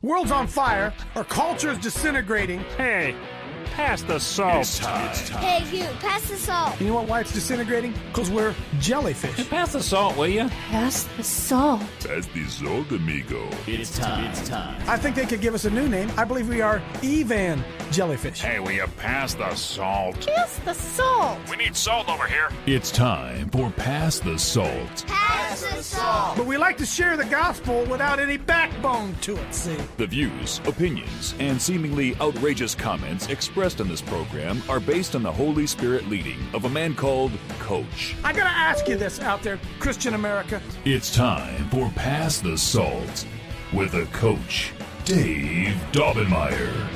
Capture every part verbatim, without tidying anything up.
World's on fire. Our culture is disintegrating. Hey, pass the salt. It's time. It's time. Hey, you, pass the salt. You know what, why it's disintegrating? Because we're jellyfish. Pass the salt, will you? Pass the salt. Pass the salt, amigo. It's time. It's time. I think they could give us a new name. I believe we are Evan jellyfish. Hey, will you pass the salt? Pass the salt. We need salt over here. It's time for Pass the Salt. Pass the salt. But we like to share the gospel without any backbone to it, see? The views, opinions, and seemingly outrageous comments expressed in this program are based on the Holy Spirit leading of a man called Coach. I gotta ask you this out there, Christian America. It's time for Pass the Salt with a Coach, Dave Daubenmire.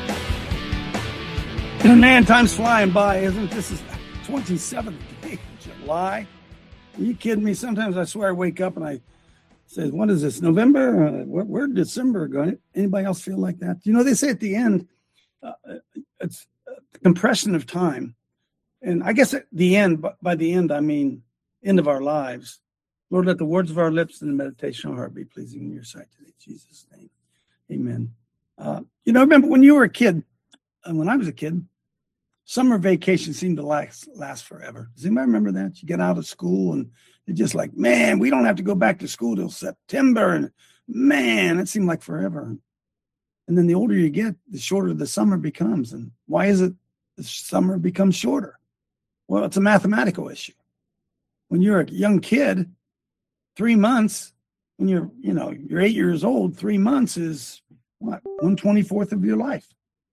Man, time's flying by, isn't it? This is twenty-seventh day of July. Are you kidding me? Sometimes I swear I wake up and I say, what is this, November? Uh, where, where did December go? Anybody else feel like that? You know, they say at the end, uh, it's a compression of time. And I guess at the end, by the end, I mean end of our lives. Lord, let the words of our lips and the meditation of our heart be pleasing in your sight today. In Jesus' name, amen. Uh, you know, remember when you were a kid, and when I was a kid, summer vacation seemed to last last forever. Does anybody remember that? You get out of school and you're just like, man, we don't have to go back to school till September. And man, it seemed like forever. And then the older you get, the shorter the summer becomes. And why is it the summer becomes shorter? Well, it's a mathematical issue. When you're a young kid, three months, when you're, you know, you're eight years old, three months is what, one twenty-fourth of your life.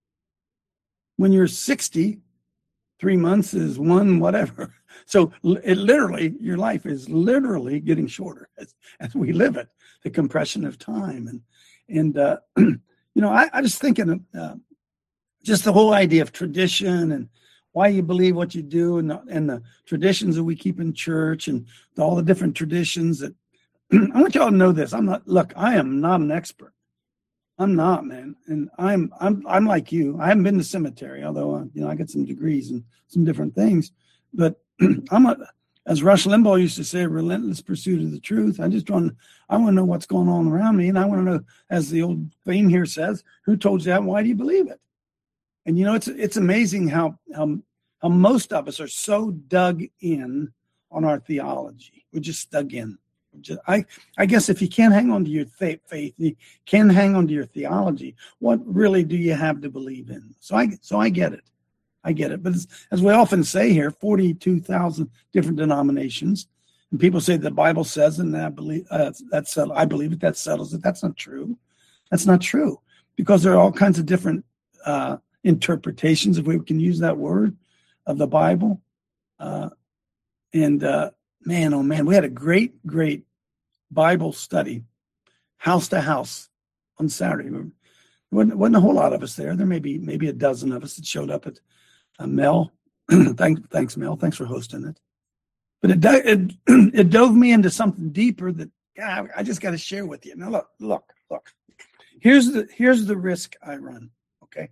When you're sixty, three months is one whatever. So it literally, your life is literally getting shorter as, as we live it, the compression of time. And, and uh, you know, I, I was thinking of uh, just the whole idea of tradition and why you believe what you do and the, and the traditions that we keep in church and all the different traditions that I want y'all to know this. I'm not, look, I am not an expert. I'm not, man. And I'm, I'm, I'm like you. I haven't been to cemetery, although, uh, you know, I got some degrees and some different things, but I'm a, as Rush Limbaugh used to say, a relentless pursuit of the truth. I just want, I want to know what's going on around me. And I want to know, as the old theme here says, who told you that? Why do you believe it? And, you know, it's, it's amazing how, how, how most of us are so dug in on our theology. We're just dug in. Just, I, I guess if you can't hang on to your faith, faith, you can't hang on to your theology, what really do you have to believe in? So I, so I get it. I get it. But as, as we often say here, forty-two thousand different denominations. And people say the Bible says, and I believe, uh, that's, uh, I believe it, that settles it. That's not true. That's not true. Because there are all kinds of different uh, interpretations, if we can use that word, of the Bible. Uh, and, uh, Man, oh man, we had a great, great Bible study, house to house, on Saturday. There wasn't, wasn't a whole lot of us there. There may be maybe a dozen of us that showed up at uh, Mel. thanks, thanks, Mel. Thanks for hosting it. But it it it dove me into something deeper that God, I just got to share with you. Now look, look, look. Here's the here's the risk I run. Okay,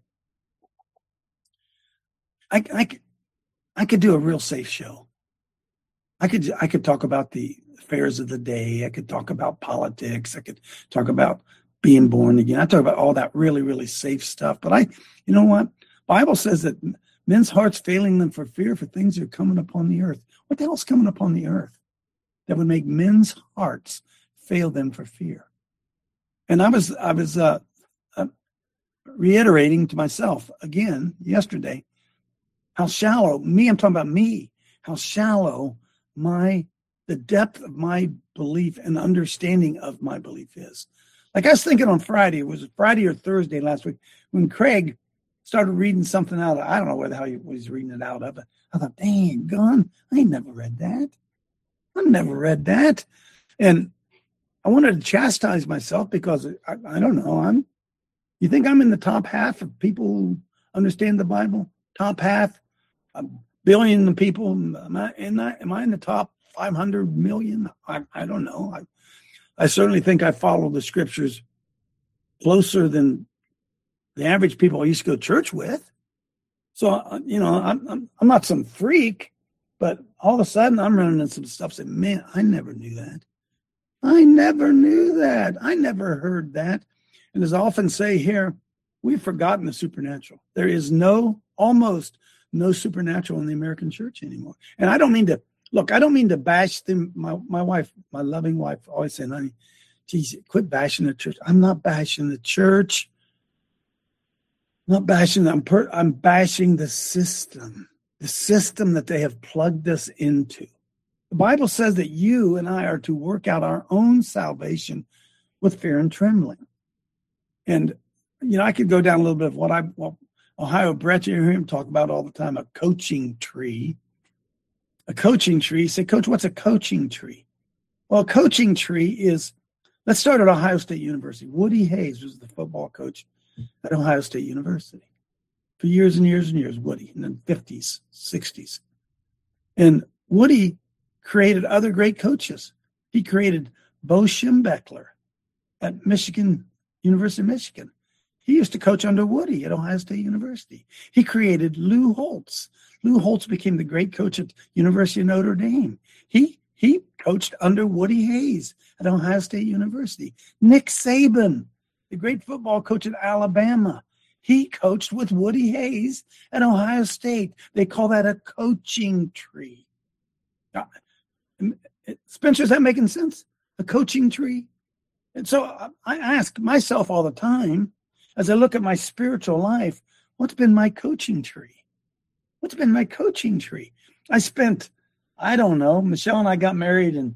I I could I could do a real safe show. I could I could talk about the affairs of the day. I could talk about politics. I could talk about being born again. I talk about all that really, really safe stuff. But I, you know what? Bible says that men's hearts failing them for fear for things that are coming upon the earth. What the hell's coming upon the earth that would make men's hearts fail them for fear? And I was I was uh, uh, reiterating to myself again yesterday how shallow me. I'm talking about me. How shallow my the depth of my belief and understanding of my belief is. Like I was thinking on Friday, it was Friday or Thursday last week, when Craig started reading something out of, I don't know where the hell he was reading it out of, but I thought, dang, gone, I ain't never read that. I never read that. And I wanted to chastise myself because I, I don't know, I'm, you think I'm in the top half of people who understand the Bible? Top half? Um, Billion of people, am I, am I, am I in the top five hundred million? I, I don't know. I, I certainly think I follow the scriptures closer than the average people I used to go to church with. So, you know, I'm, I'm, I'm not some freak, but all of a sudden I'm running into some stuff saying, man, I never knew that. I never knew that. I never heard that. And as I often say here, we've forgotten the supernatural. There is no, almost no supernatural in the American church anymore. And I don't mean to, look, I don't mean to bash them. My, my wife, my loving wife, always saying, honey, geez, quit bashing the church. I'm not bashing the church. I'm not bashing them. I'm, per, I'm bashing the system, the system that they have plugged us into. The Bible says that you and I are to work out our own salvation with fear and trembling. And, you know, I could go down a little bit of what I, well, Ohio Brett, you hear him talk about all the time, a coaching tree. A coaching tree. You say, Coach, what's a coaching tree? Well, a coaching tree is, let's start at Ohio State University. Woody Hayes was the football coach at Ohio State University for years and years and years, Woody, in the fifties, sixties. And Woody created other great coaches. He created Bo Schembechler at Michigan, University of Michigan. He used to coach under Woody at Ohio State University. He created Lou Holtz. Lou Holtz became the great coach at University of Notre Dame. He he coached under Woody Hayes at Ohio State University. Nick Saban, the great football coach at Alabama, he coached with Woody Hayes at Ohio State. They call that a coaching tree. Spencer, is that making sense? A coaching tree? And so I ask myself all the time, as I look at my spiritual life, what's been my coaching tree? What's been my coaching tree? I spent, I don't know, Michelle and I got married and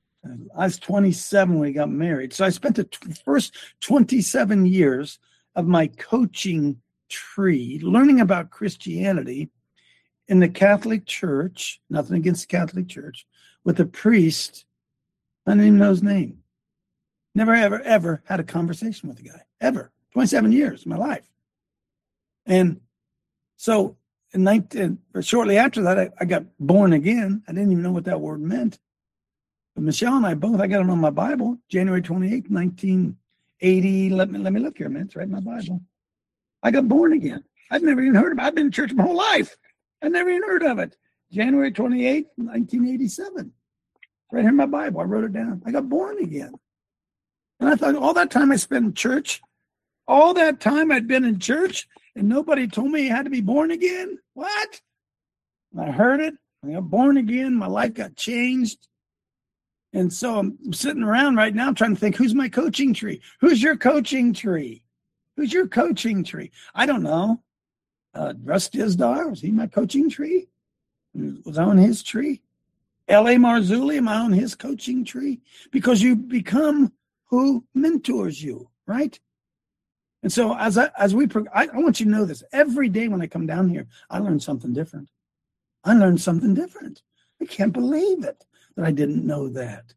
I was twenty-seven when we got married. So I spent the t- first twenty-seven years of my coaching tree learning about Christianity in the Catholic Church, nothing against the Catholic Church, with a priest, I don't even know his name. Never, ever, ever had a conversation with the guy, ever. twenty-seven years of my life. And so in nineteen, shortly after that, I, I got born again. I didn't even know what that word meant. But Michelle and I both, I got it on my Bible, January twenty-eighth, nineteen eighty. Let me, let me look here a minute. It's right in my Bible. I got born again. I've never even heard of it. I've been in church my whole life. I've never even heard of it. January twenty-eighth, nineteen eighty-seven. Right here in my Bible. I wrote it down. I got born again. And I thought all that time I spent in church, all that time I'd been in church, and nobody told me I had to be born again. What? And I heard it. I got born again. My life got changed. And so I'm sitting around right now trying to think, who's my coaching tree? Who's your coaching tree? Who's your coaching tree? I don't know. Uh, Russ Dizdar, was he my coaching tree? Was I on his tree? L A Marzulli, am I on his coaching tree? Because you become who mentors you, right? And so as I, as we, I, I want you to know this. Every day when I come down here, I learn something different. I learned something different. I can't believe it that I didn't know that.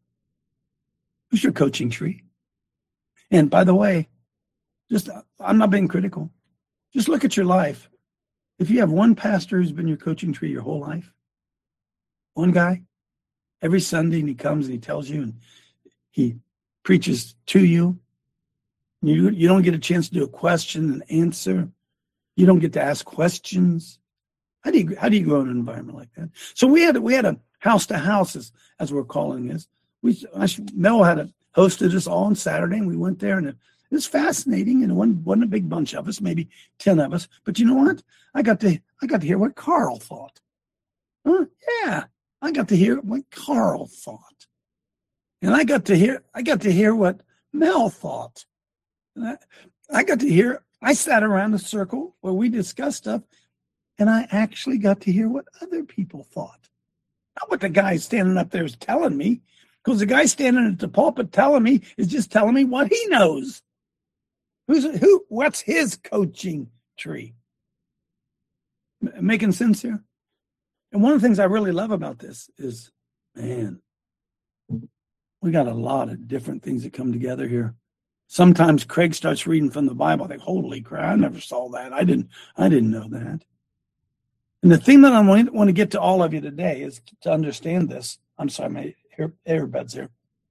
Who's your coaching tree? And by the way, just, I'm not being critical. Just look at your life. If you have one pastor who's been your coaching tree your whole life, one guy, every Sunday, and he comes and he tells you and he preaches to you, you, you don't get a chance to do a question and answer. You don't get to ask questions. How do you how do you grow in an environment like that? So we had we had a house to house, as, as we're calling this. We I, Mel had a, hosted us all on Saturday, and we went there, and it, it was fascinating. And it wasn't, wasn't a big bunch of us, maybe ten of us. But you know what? I got to I got to hear what Carl thought. Huh? Yeah, I got to hear what Carl thought, and I got to hear I got to hear what Mel thought. And I, I got to hear. I sat around a circle where we discussed stuff. And I actually got to hear what other people thought. Not what the guy standing up there is telling me, because the guy standing at the pulpit telling me is just telling me what he knows. Who's who? What's his coaching tree? M- making sense here? And one of the things I really love about this is, man, we got a lot of different things that come together here. Sometimes Craig starts reading from the Bible. I think, holy crap, I never saw that. I didn't, I didn't know that. And the thing that I want to get to all of you today is to understand this. I'm sorry, my ear, earbuds here.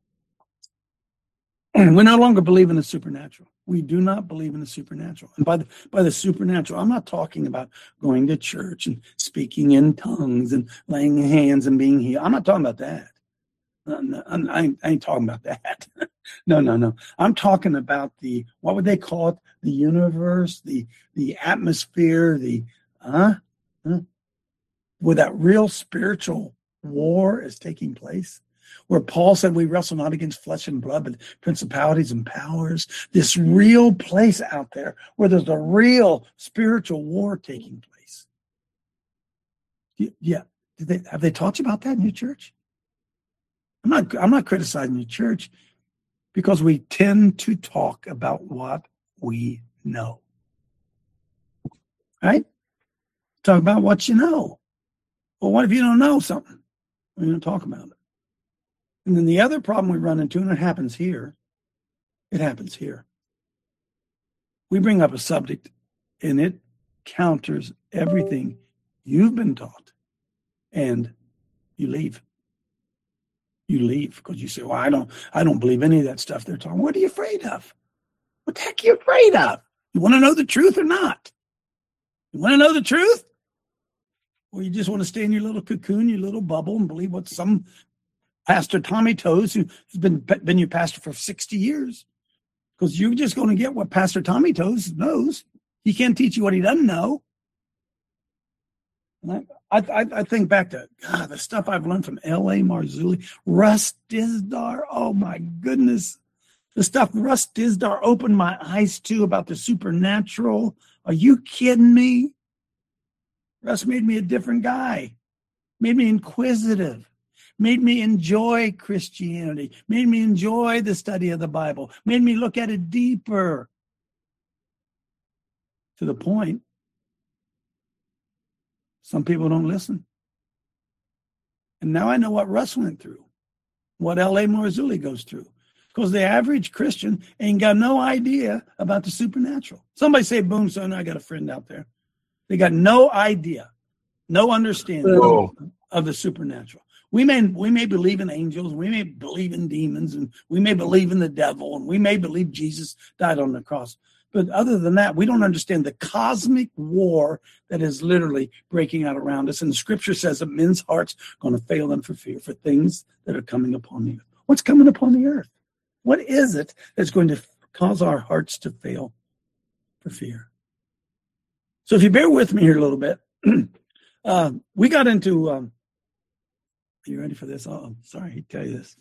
We no longer believe in the supernatural. We do not believe in the supernatural. And by the, by the supernatural, I'm not talking about going to church and speaking in tongues and laying hands and being healed. I'm not talking about that. No, I ain't, I ain't talking about that. no, no, no. I'm talking about the, what would they call it? The universe, the the atmosphere, the, huh? huh? Where that real spiritual war is taking place. Where Paul said we wrestle not against flesh and blood, but principalities and powers. This real place out there where there's a real spiritual war taking place. Yeah. Did they, have they taught you about that in your church? I'm not, I'm not criticizing your church because we tend to talk about what we know. Right? Talk about what you know. Well, what if you don't know something? We're going to talk about it. And then the other problem we run into, and it happens here, it happens here. We bring up a subject and it counters everything you've been taught, and you leave. You leave because you say, well, I don't, I don't believe any of that stuff they're talking. What are you afraid of? What the heck are you afraid of? You want to know the truth or not? You want to know the truth? Or you just want to stay in your little cocoon, your little bubble, and believe what some Pastor Tommy Toes, who's been, been your pastor for sixty years, because you're just going to get what Pastor Tommy Toes knows. He can't teach you what he doesn't know. And I, I, I think back to God, the stuff I've learned from L A Marzulli, Russ Dizdar. Oh my goodness. The stuff Russ Dizdar opened my eyes to about the supernatural. Are you kidding me? Russ made me a different guy, made me inquisitive, made me enjoy Christianity, made me enjoy the study of the Bible, made me look at it deeper. To the point, some people don't listen. And now I know what Russ went through, what L A Marzulli goes through. Because the average Christian ain't got no idea about the supernatural. Somebody say, boom, son, I got a friend out there. They got no idea, no understanding oh. of the supernatural. We may we may believe in angels, we may believe in demons, and we may believe in the devil, and we may believe Jesus died on the cross. But other than that, we don't understand the cosmic war that is literally breaking out around us. And the scripture says that men's hearts are going to fail them for fear, for things that are coming upon the earth. What's coming upon the earth? What is it that's going to cause our hearts to fail for fear? So if you bear with me here a little bit, uh, we got into, um, are you ready for this? Oh, sorry to tell you this.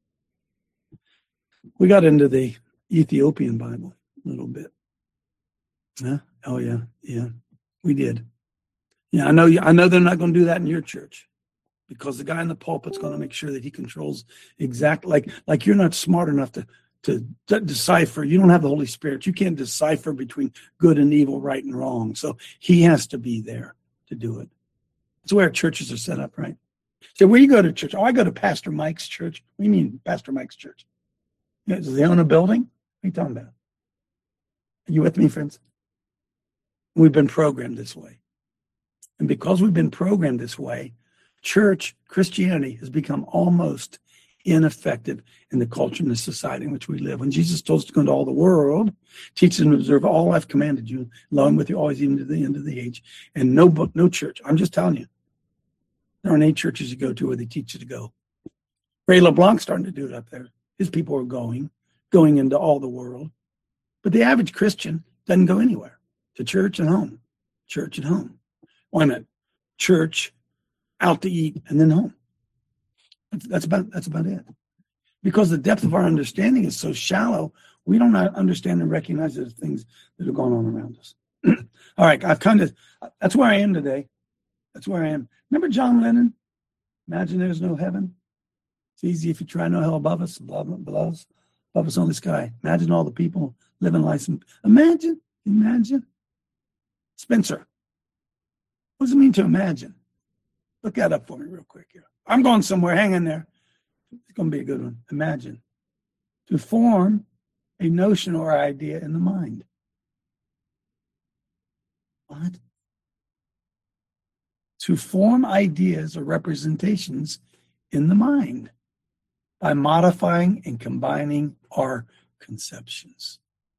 We got into the Ethiopian Bible a little bit. Yeah. Oh yeah. Yeah, we did. Yeah. I know, I know they're not going to do that in your church because the guy in the pulpit's going to make sure that he controls exactly like, like you're not smart enough to, to de- decipher. You don't have the Holy Spirit. You can't decipher between good and evil, right and wrong. So he has to be there to do it. That's the way our churches are set up, right? So where you go to church? Oh, I go to Pastor Mike's church. What do you mean Pastor Mike's church? Yeah, do they own a building? What are you talking about? Are you with me, friends? We've been programmed this way. And because we've been programmed this way, church, Christianity has become almost ineffective in the culture and the society in which we live. When Jesus told us to go into all the world, teach them to observe all I've commanded you, lo, I'm with you always even to the end of the age. And no book, no church. I'm just telling you. There aren't eight churches you go to where they teach you to go. Ray LeBlanc's starting to do it up there. His people are going, going into all the world. But the average Christian doesn't go anywhere. To church and home. Church and home. Wait a minute. Church, out to eat, and then home. That's, that's about that's about it. Because the depth of our understanding is so shallow, we don't understand and recognize the things that are going on around us. All right, I've kind of, that's where I am today. That's where I am. Remember John Lennon? Imagine there's no heaven. It's easy if you try no hell above us, above, above us, above us on the sky. Imagine all the people living life. Imagine, imagine. Spencer, what does it mean to imagine? Look that up for me real quick here. I'm going somewhere. Hang in there. It's going to be a good one. Imagine. To form a notion or idea in the mind. What? To form ideas or representations in the mind by modifying and combining our conceptions.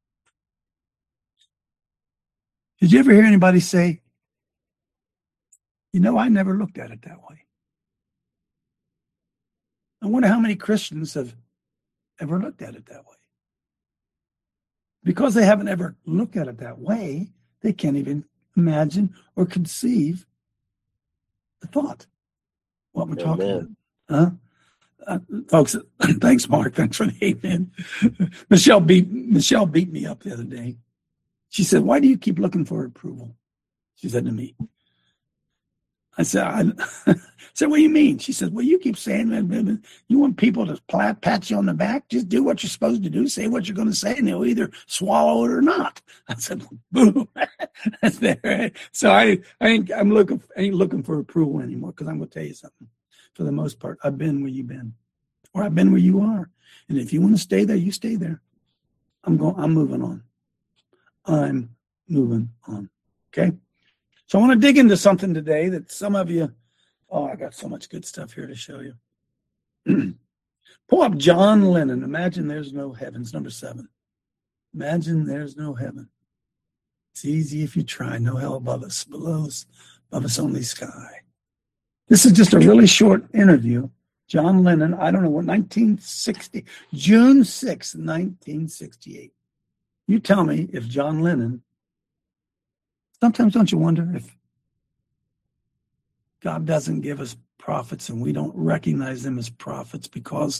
Did you ever hear anybody say, you know, I never looked at it that way? I wonder how many Christians have ever looked at it that way. Because they haven't ever looked at it that way, they can't even imagine or conceive the thought, what we're talking about. Huh? Uh, folks, thanks, Mark. Thanks for the amen. Michelle beat Michelle beat me up the other day. She said, "Why do you keep looking for approval?" She said to me. I said, I, I said, "What do you mean?" She said, "Well, you keep saying that you want people to pat, pat you on the back. Just do what you're supposed to do. Say what you're going to say, and they'll either swallow it or not." I said, "Boom." That's there. So I, I ain't, I'm looking, I ain't looking for approval anymore, because I'm going to tell you something. For the most part, I've been where you've been, or I've been where you are, and if you want to stay there, you stay there. I'm going. I'm moving on. I'm moving on. Okay. So I want to dig into something today that some of you, oh, I got so much good stuff here to show you. Pull up John Lennon. Imagine there's no heavens, number seven. Imagine there's no heaven. It's easy if you try. No hell above us, below us, above us only sky. This is just a really short interview. John Lennon, I don't know what, nineteen sixty, June sixth, nineteen sixty-eight. You tell me if John Lennon, sometimes don't you wonder if God doesn't give us prophets and we don't recognize them as prophets because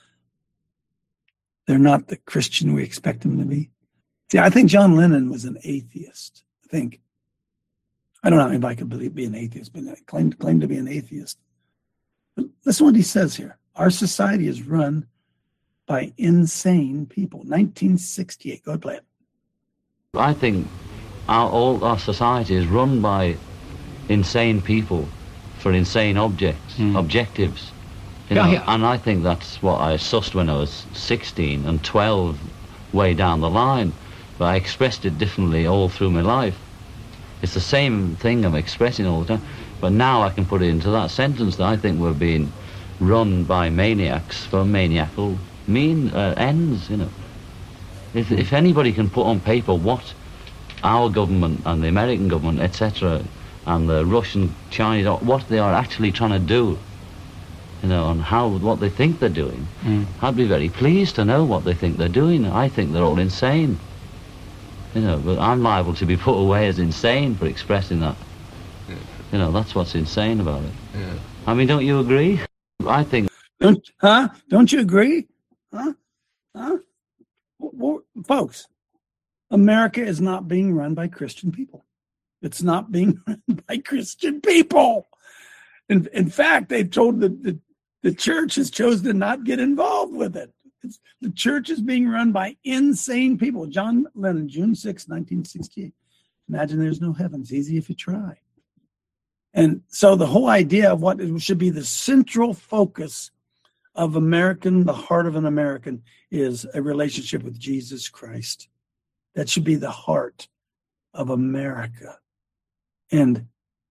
they're not the Christian we expect them to be? See, I think John Lennon was an atheist. I think. I don't know if anybody could believe, be an atheist, but claim, claim to be an atheist. But listen to what he says here. Our society is run by insane people. nineteen sixty-eight. Go ahead, play it. I think our, all our society is run by insane people for insane objects, mm. objectives. You know, yeah, yeah. And I think that's what I sussed when I was sixteen and twelve, way down the line. But I expressed it differently all through my life. It's the same thing I'm expressing all the time. But now I can put it into that sentence that I think we're being run by maniacs for maniacal mean uh, ends, you know. If, if anybody can put on paper what our government and the American government, et cetera, and the Russian, Chinese, what they are actually trying to do, you know, and how, what they think they're doing, mm. I'd be very pleased to know what they think they're doing. I think they're all insane. You know, but I'm liable to be put away as insane for expressing that. Yeah. You know, that's what's insane about it. Yeah. I mean, don't you agree? I think... Don't, huh? Don't you agree? Huh? Huh? Well, folks, America is not being run by Christian people. It's not being run by Christian people. In, in fact, they've told the, the, the church has chosen to not get involved with it. It's, the church is being run by insane people. John Lennon, June sixth, nineteen sixty-eight. Imagine there's no heaven. It's easy if you try. And so the whole idea of what should be the central focus of American, the heart of an American, is a relationship with Jesus Christ. That should be the heart of America. And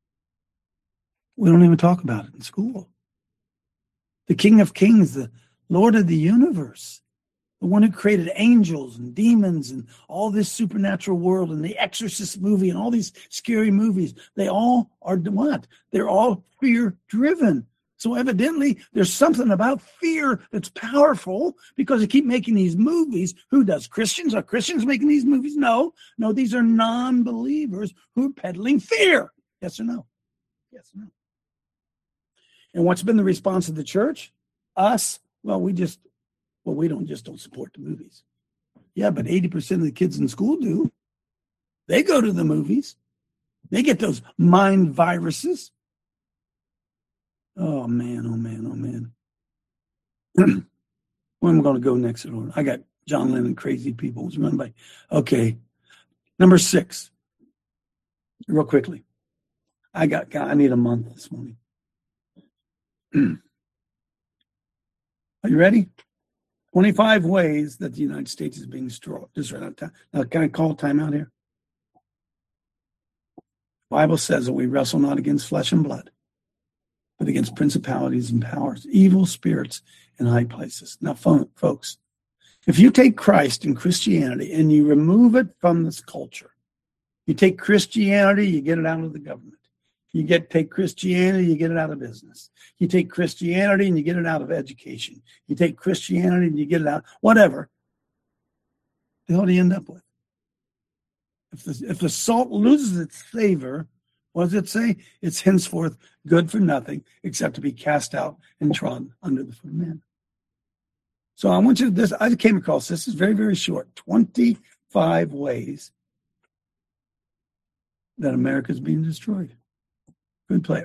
we don't even talk about it in school. The King of Kings, the Lord of the universe, the one who created angels and demons and all this supernatural world and the Exorcist movie and all these scary movies, they all are what? They're all fear-driven. So evidently, there's something about fear that's powerful because they keep making these movies. Who does? Christians? Are Christians making these movies? No. No, these are non-believers who are peddling fear. Yes or no? Yes or no? And what's been the response of the church? Us? Well, we just, well, we don't just don't support the movies. Yeah, but eighty percent of the kids in school do. They go to the movies. They get those mind viruses. Oh, man, oh, man, oh, man. Where am I going to go next? I got John Lennon, Crazy People. It's run by, okay. Number six. Real quickly. I got, I need a month this morning. Are you ready? twenty-five ways that the United States is being destroyed. Now, can I call time out here? The Bible says that we wrestle not against flesh and blood, but against principalities and powers, evil spirits in high places. Now, folks, if you take Christ and Christianity and you remove it from this culture, you take Christianity, you get it out of the government. You get take Christianity, you get it out of business. You take Christianity and you get it out of education. You take Christianity and you get it out, whatever. The hell do you end up with? If the, if the salt loses its savor, what does it say? It's henceforth good for nothing except to be cast out and trodden under the foot of men. So I want you to, this, I came across this, is very, very short, twenty-five ways that America is being destroyed. Good play.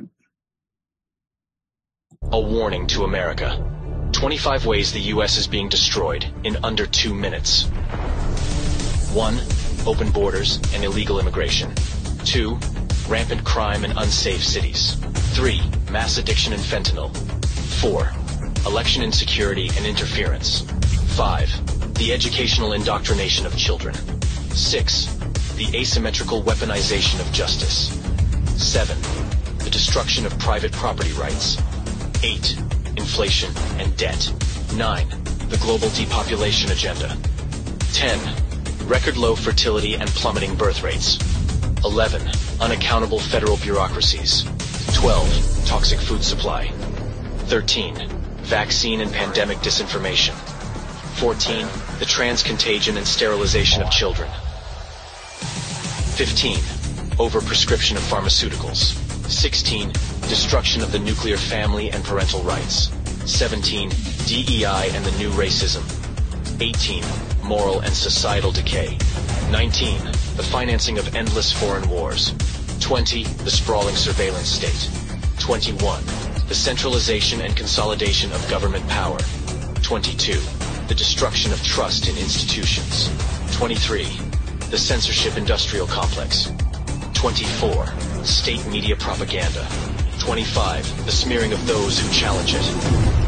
A warning to America. twenty-five ways the U S is being destroyed in under two minutes. One, open borders and illegal immigration. Two, rampant crime in unsafe cities. Three, mass addiction and fentanyl. Four, election insecurity and interference. Five, the educational indoctrination of children. Six, the asymmetrical weaponization of justice. Seven, the destruction of private property rights. Eight, inflation and debt. Nine, the global depopulation agenda. Ten, record low fertility and plummeting birth rates. Eleven, unaccountable federal bureaucracies. Twelve, toxic food supply. Thirteen, vaccine and pandemic disinformation. Fourteen, the transcontagion and sterilization of children. Fifteen, overprescription of pharmaceuticals. Sixteen, destruction of the nuclear family and parental rights. Seventeen, D E I and the new racism. Eighteen, moral and societal decay. Nineteen, the financing of endless foreign wars. Twenty, the sprawling surveillance state. Twenty-one, the centralization and consolidation of government power. Twenty-two, the destruction of trust in institutions. Twenty-three, the censorship industrial complex. Twenty-four, state media propaganda. Twenty-five, the smearing of those who challenge it.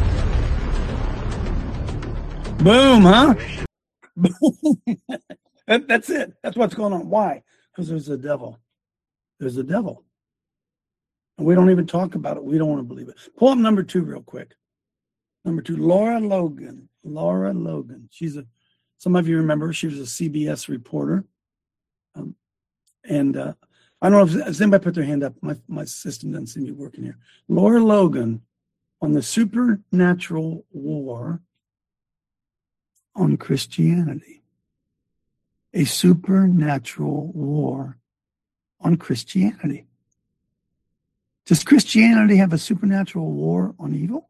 Boom, huh? Boom. that, that's it. That's what's going on. Why? Because there's a devil. There's a devil. And we don't even talk about it. We don't want to believe it. Pull up number two real quick. Number two, Laura Logan. Laura Logan. She's a, some of you remember, she was a C B S reporter. Um, and uh, I don't know if, if anybody put their hand up. My, my system doesn't seem to be working here. Laura Logan on the supernatural war on Christianity. A supernatural war on Christianity. Does Christianity have a supernatural war on evil?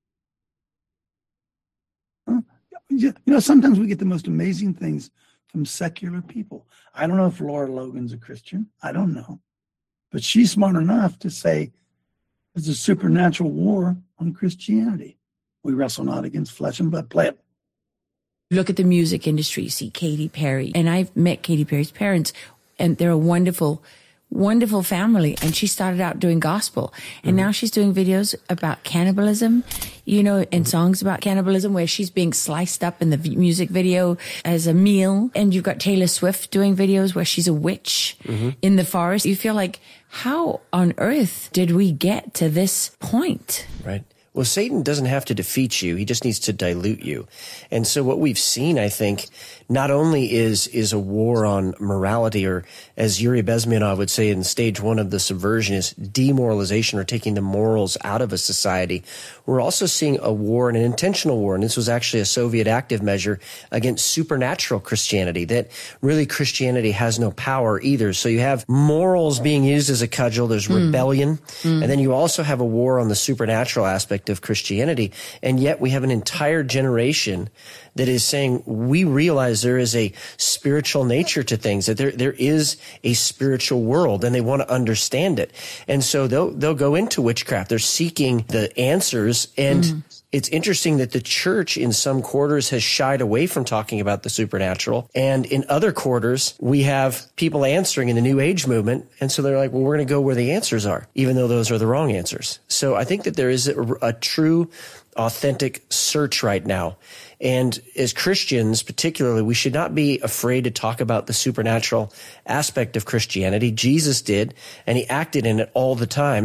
Huh? You know, sometimes we get the most amazing things from secular people. I don't know if Laura Logan's a Christian. I don't know. But she's smart enough to say there's a supernatural war on Christianity. We wrestle not against flesh and blood. Play it. Look at the music industry. You see Katy Perry. And I've met Katy Perry's parents, and they're a wonderful, wonderful family. And she started out doing gospel. And mm-hmm. now she's doing videos about cannibalism, you know, and mm-hmm. songs about cannibalism where she's being sliced up in the v- music video as a meal. And you've got Taylor Swift doing videos where she's a witch mm-hmm. in the forest. You feel like, how on earth did we get to this point? Right. Well, Satan doesn't have to defeat you. He just needs to dilute you. And so what we've seen, I think, not only is is a war on morality, or as Yuri Bezmenov would say in stage one of the subversion, is demoralization, or taking the morals out of a society. We're also seeing a war, and an intentional war, and this was actually a Soviet active measure against supernatural Christianity, that really Christianity has no power either. So you have morals being used as a cudgel, there's mm. rebellion, mm. and then you also have a war on the supernatural aspect of Christianity. And yet we have an entire generation that is saying, we realize there is a spiritual nature to things, that there there is a spiritual world, and they want to understand it. And so they'll they'll go into witchcraft. They're seeking the answers. And mm. it's interesting that the church in some quarters has shied away from talking about the supernatural. And in other quarters, we have people answering in the New Age movement. And so they're like, well, we're going to go where the answers are, even though those are the wrong answers. So I think that there is a, a true, authentic search right now. And as Christians, particularly, we should not be afraid to talk about the supernatural aspect of Christianity. Jesus did, and he acted in it all the time.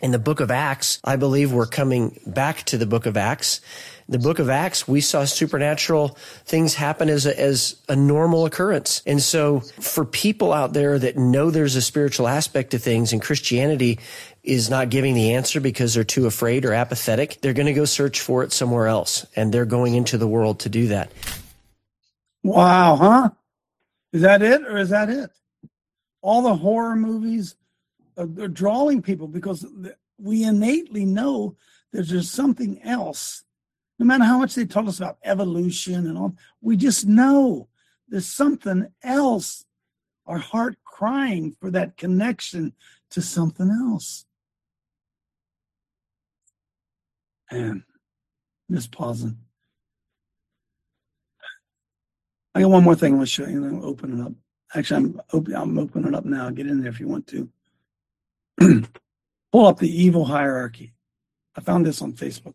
In the book of Acts, I believe we're coming back to the book of Acts. The book of Acts, we saw supernatural things happen as a, as a normal occurrence. And so for people out there that know there's a spiritual aspect to things and Christianity is not giving the answer because they're too afraid or apathetic, they're going to go search for it somewhere else. And they're going into the world to do that. Wow, huh? Is that it or is that it? All the horror movies are, are drawing people because we innately know that there's something else. No matter how much they told us about evolution and all, we just know there's something else. Our heart crying for that connection to something else. And just pausing. I got one more thing I want to show you, and then I'll open it up. Actually, I'm open, I'm opening it up now. Get in there if you want to. Pull up the evil hierarchy. I found this on Facebook.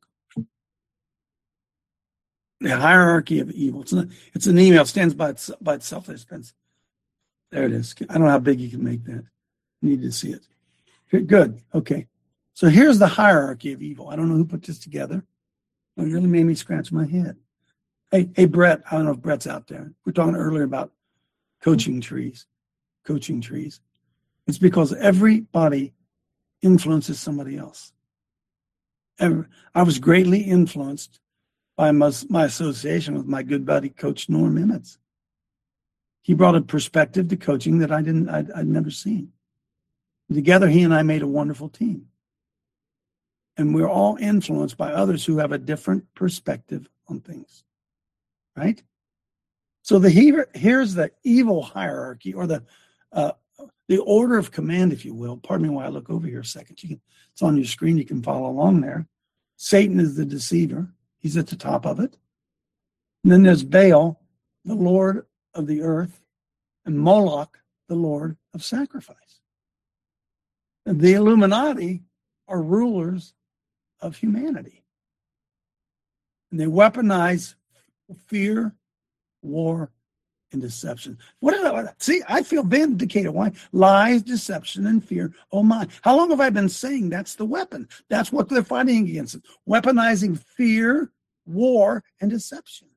The hierarchy of evil. It's, not, it's an email. It stands by, its, by itself. There it is. I don't know how big you can make that. You need to see it. Good. Okay. So here's the hierarchy of evil. I don't know who put this together. It really made me scratch my head. Hey, hey, Brett. I don't know if Brett's out there. We were talking earlier about coaching trees. Coaching trees. It's because everybody influences somebody else. Every, I was greatly influenced by my, my association with my good buddy, Coach Norm Emmons. He brought a perspective to coaching that I didn't, I'd, I'd never seen. Together, he and I made a wonderful team. And we're all influenced by others who have a different perspective on things, right? So the here, here's the evil hierarchy, or the uh, the order of command, if you will. Pardon me while I look over here a second. You can, it's on your screen. You can follow along there. Satan is the deceiver. He's at the top of it. And then there's Baal, the Lord of the earth, and Moloch, the Lord of sacrifice. And the Illuminati are rulers of humanity. And they weaponize fear, war, and deception. What did I see? I feel vindicated. Why? Lies, deception, and fear. Oh my. How long have I been saying that's the weapon? That's what they're fighting against. Weaponizing fear, war, and deception.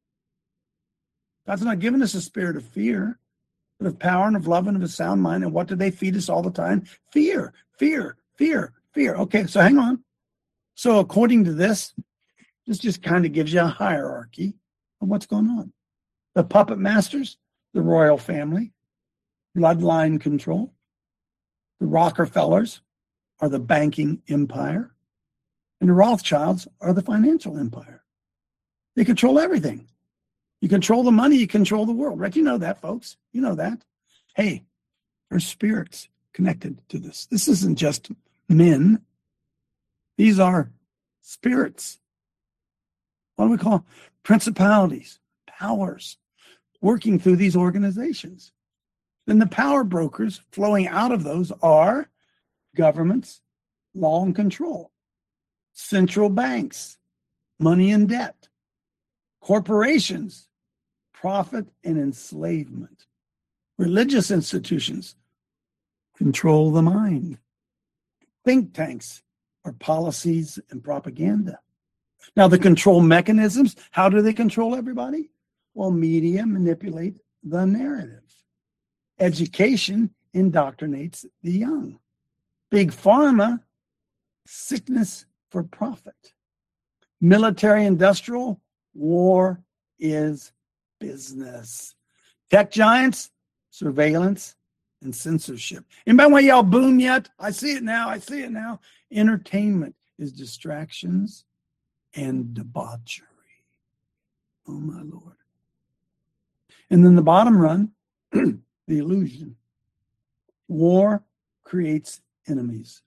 God's not giving us a spirit of fear, but of power and of love and of a sound mind. And what do they feed us all the time? Fear, fear, fear, fear. Okay, so hang on. So according to this, this just kind of gives you a hierarchy of what's going on. The puppet masters, the royal family, bloodline control. The Rockefellers are the banking empire. And the Rothschilds are the financial empire. They control everything. You control the money, you control the world, right? You know that, folks. You know that. Hey, there's spirits connected to this. This isn't just men. These are spirits. What do we call principalities, powers, working through these organizations? Then the power brokers flowing out of those are governments, law and control, central banks, money and debt, corporations, profit and enslavement, religious institutions control the mind, think tanks are policies and propaganda. Now, the control mechanisms, how do they control everybody? Well, media manipulate the narrative. Education indoctrinates the young. Big pharma, sickness for profit. Military industrial, war is business. Tech giants, surveillance and censorship. Anybody want to yell boom yet? I see it now. I see it now. Entertainment is distractions and debauchery. Oh, my Lord. And then the bottom run, the illusion. War creates enemies.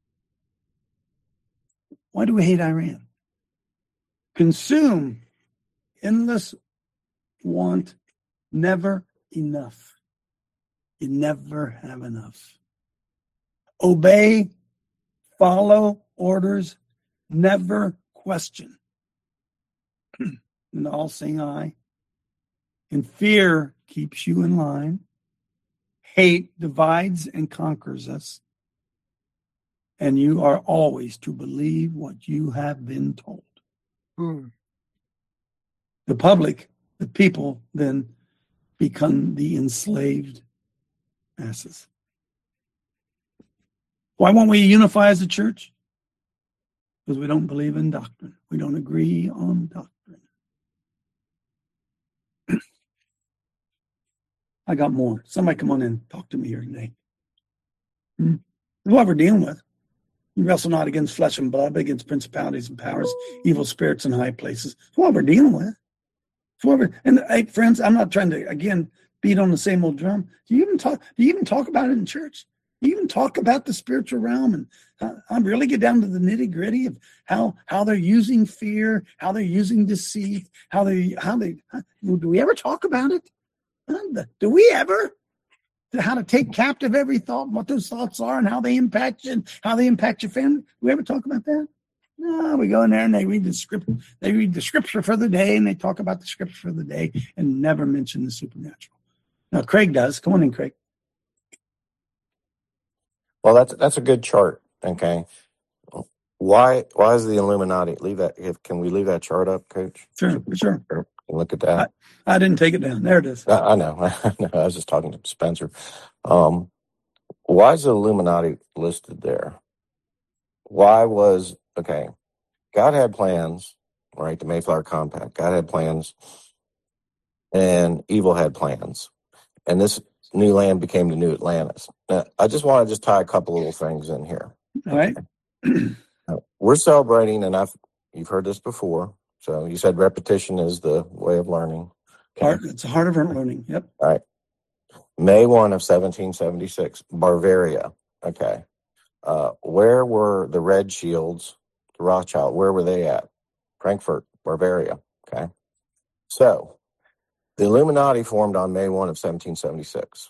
Why do we hate Iran? Consume, endless want, never enough. You never have enough. Obey, follow orders, never question. And all sing I. And fear keeps you in line. Hate divides and conquers us. And you are always to believe what you have been told. Mm. The public, the people, then become the enslaved masses. Why won't we unify as a church? Because we don't believe in doctrine. We don't agree on doctrine. I got more. Somebody come on in. Talk to me here today. Hmm? That's what we're dealing with. You wrestle not against flesh and blood, but against principalities and powers, evil spirits in high places. That's what we're dealing with. That's what we're, and hey, friends, I'm not trying to, again, beat on the same old drum. Do you even talk, do you even talk about it in church? Do you even talk about the spiritual realm? And uh, I really get down to the nitty gritty of how, how they're using fear, how they're using deceit, how they, how they, how, do we ever talk about it? Huh? Do we ever? How to take captive every thought, what those thoughts are, and how they impact you, and how they impact your family. Do we ever talk about that? No, we go in there and they read the script. They read the scripture for the day, and they talk about the scripture for the day, and never mention the supernatural. Now, Craig does. Come on in, Craig. Well, that's that's a good chart. Okay, why why is the Illuminati? Leave that. If can we leave that chart up, Coach? Sure, sure. Look at that. I, I didn't take it down. There it is. I, I know. I know. I was just talking to Spencer. Um, why is the Illuminati listed there? Why was okay? God had plans, right? The Mayflower Compact. God had plans, and evil had plans, and this new land became the new Atlantis. Now, I just want to just tie a couple little things in here. All right. We're celebrating, and I've you've heard this before. So you said repetition is the way of learning. Okay. Heart, it's the heart of learning. Yep. All right. May first of seventeen seventy-six, Bavaria. Okay. Uh, where were the Red Shields, the Rothschild? Where were they at? Frankfurt, Bavaria. Okay. So the Illuminati formed on May first of seventeen seventy-six.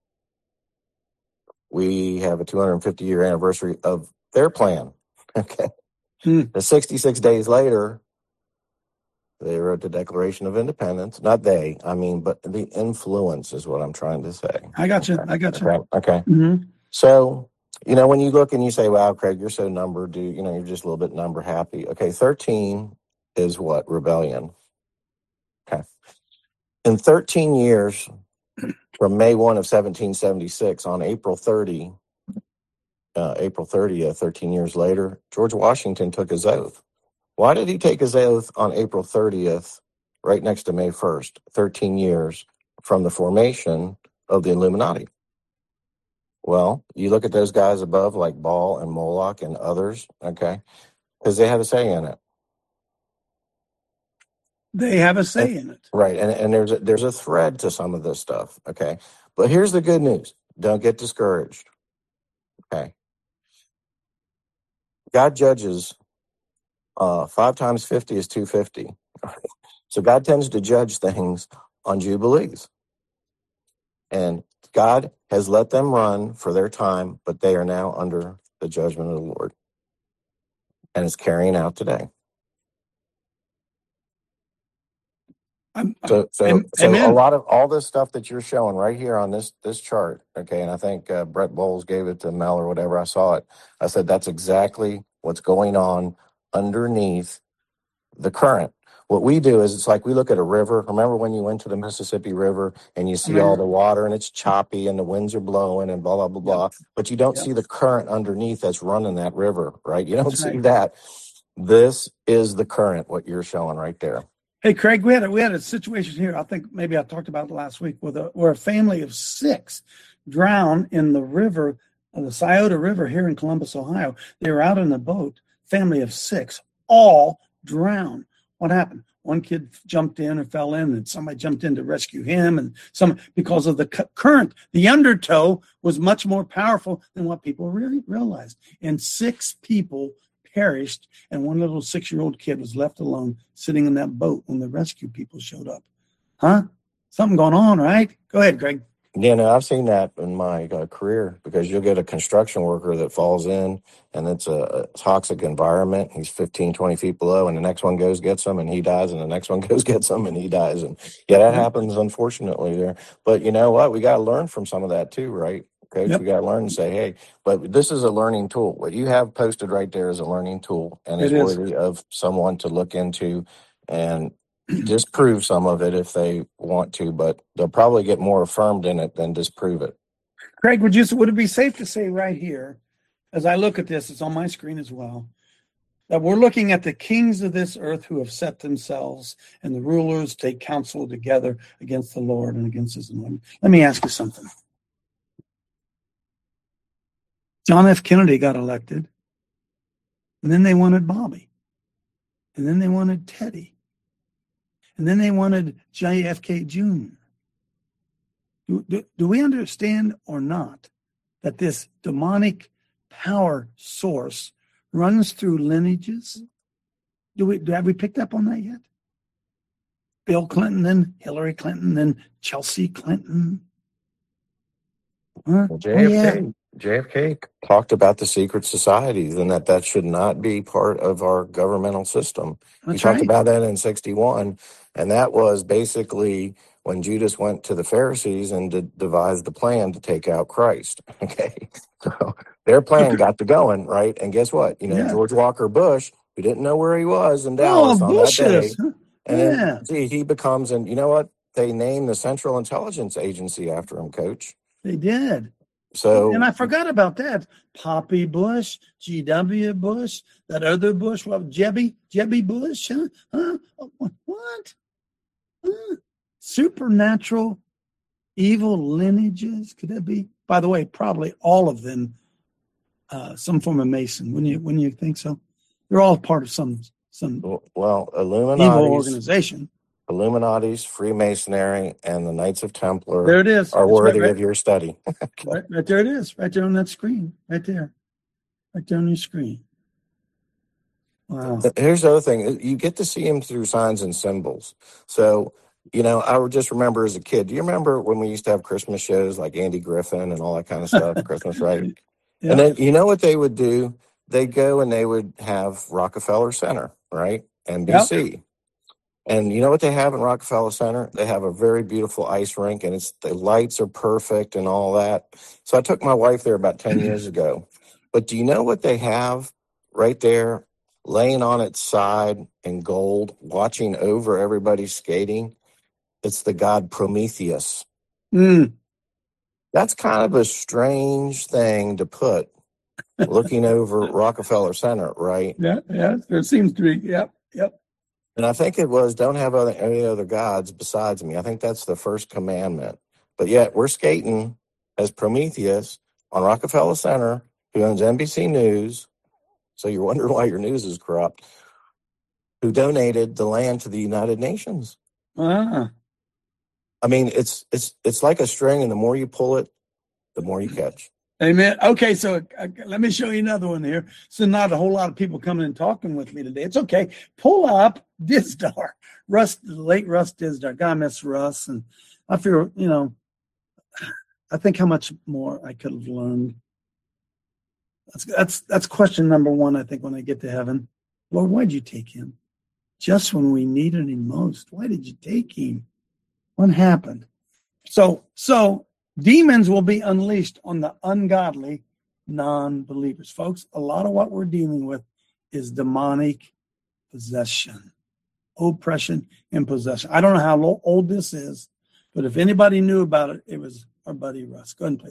We have a two hundred fifty year anniversary of their plan. Okay. Hmm. The sixty-six days later, they wrote the Declaration of Independence. Not they, I mean, but the influence is what I'm trying to say. I got you. Okay. I got you. Okay. Okay. Mm-hmm. So, you know, when you look and you say, wow, Craig, you're so number, do you know, you're just a little bit number happy. Okay. thirteen is what? Rebellion. Okay. In thirteen years, from May first of seventeen seventy-six, on April thirtieth, uh, April thirtieth, thirteen years later, George Washington took his oath. Why did he take his oath on April thirtieth, right next to May first, thirteen years from the formation of the Illuminati? Well, you look at those guys above, like Baal and Moloch and others, okay, because they had a say in it. They have a say and, in it. Right, and, and there's, a, there's a thread to some of this stuff, okay? But here's the good news. Don't get discouraged, okay? God judges. Uh, five times fifty is two hundred fifty. So God tends to judge things on jubilees. And God has let them run for their time, but they are now under the judgment of the Lord. And it's carrying out today. I'm, So, so, I'm, so amen. a lot of all this stuff that you're showing right here on this this chart, okay, and I think uh, Brett Bowles gave it to Mel or whatever. I saw it. I said that's exactly what's going on underneath the current. What we do is it's like we look at a river. Remember when you went to the Mississippi River and you see Remember. all the water and it's choppy and the winds are blowing and blah, blah, blah, blah. Yep. But you don't Yep. see the current underneath that's running that river, right? You don't That's see right. that. This is the current, what you're showing right there. Hey, Craig, we had a, we had a situation here. I think maybe I talked about it last week with a, where a family of six drowned in the river, uh, the Scioto River here in Columbus, Ohio. They were out in a boat, family of six, all drowned. What happened? One kid jumped in or fell in, and somebody jumped in to rescue him. And some, because of the cu- current, the undertow was much more powerful than what people really realized. And six people perished, and one little six-year-old kid was left alone sitting in that boat when the rescue people showed up. Huh? Something going on, right? Go ahead, Greg. Yeah, no, I've seen that in my uh, career because you'll get a construction worker that falls in and it's a, a toxic environment. He's fifteen, twenty feet below, and the next one goes, gets him, and he dies, and the next one goes, gets him, and he dies. And yeah, that happens, unfortunately, there. But you know what? We got to learn from some of that too, right? Coach, Yep. we got to learn to say, hey, but this is a learning tool. What you have posted right there is a learning tool and is It is. worthy of someone to look into and disprove some of it if they want to, but they'll probably get more affirmed in it than disprove it. Craig, would you would it be safe to say right here, as I look at this, it's on my screen as well, that we're looking at the kings of this earth who have set themselves, and the rulers take counsel together against the Lord and against his anointed? Let me ask you something. John F. Kennedy got elected, and then they wanted Bobby, and then they wanted Teddy, and then they wanted J F K Junior Do, do, do we understand or not that this demonic power source runs through lineages? Do we do, have we picked up on that yet? Bill Clinton, then Hillary Clinton, then Chelsea Clinton. Huh? Well, J F K, Oh, yeah. J F K talked about the secret societies and that that should not be part of our governmental system. That's he talked right. about that in sixty-one, and that was basically when Judas went to the Pharisees and did, devised the plan to take out Christ. Okay, so their plan got to going, right? And guess what? You know, Yeah. George Walker Bush, who didn't know where he was in Dallas Oh, on that day, Bushes. Huh? and Yeah. then see, he becomes, and you know what? They named the Central Intelligence Agency after him, Coach. They did. So, And I forgot about that. Poppy Bush, G W Bush, that other Bush, what, Jebby, Jebby Bush, huh? Huh? What? Huh? Supernatural evil lineages? Could that be? By the way, probably all of them, uh, some form of Mason. Wouldn't you? Wouldn't you think so? They're all part of some some well, evil Illuminati, organization. Illuminati's, Freemasonry, and the Knights of Templar There it is. are It's worthy right, right, of your study. right, right there it is. Right there on that screen. Right there. Right there on your screen. Wow. Here's the other thing. You get to see him through signs and symbols. So, you know, I would just remember as a kid, do you remember when we used to have Christmas shows like Andy Griffin and all that kind of stuff, Christmas, right? Yeah. And then, you know what they would do? They'd go and they would have Rockefeller Center, right? N B C. Yep. And you know what they have in Rockefeller Center? They have a very beautiful ice rink, and it's the lights are perfect and all that. So I took my wife there about ten years ago. But do you know what they have right there, laying on its side in gold, watching over everybody skating? It's the god Prometheus. Mm. That's kind of a strange thing to put looking over Rockefeller Center, right? Yeah, yeah. There seems to be. Yep, yep. And I think it was, don't have other, any other gods besides me. I think that's the first commandment. But yet we're skating as Prometheus on Rockefeller Center, who owns N B C News. So you're wondering why your news is corrupt. Who donated the land to the United Nations. Ah. I mean, it's it's it's like a string, and the more you pull it, the more you catch. Amen. Okay, so uh, let me show you another one here. So not a whole lot of people coming and talking with me today. It's okay. Pull up Dizdar. Russ, the late Russ Dizdar. God, I miss Russ. And I feel, you know, I think how much more I could have learned. That's that's that's question number one, I think, when I get to heaven. Lord, why'd you take him? Just when we needed him most. Why did you take him? What happened? So, so demons will be unleashed on the ungodly non-believers. Folks, a lot of what we're dealing with is demonic possession, oppression, and possession. I don't know how old this is, but if anybody knew about it, it was our buddy Russ. Go ahead and play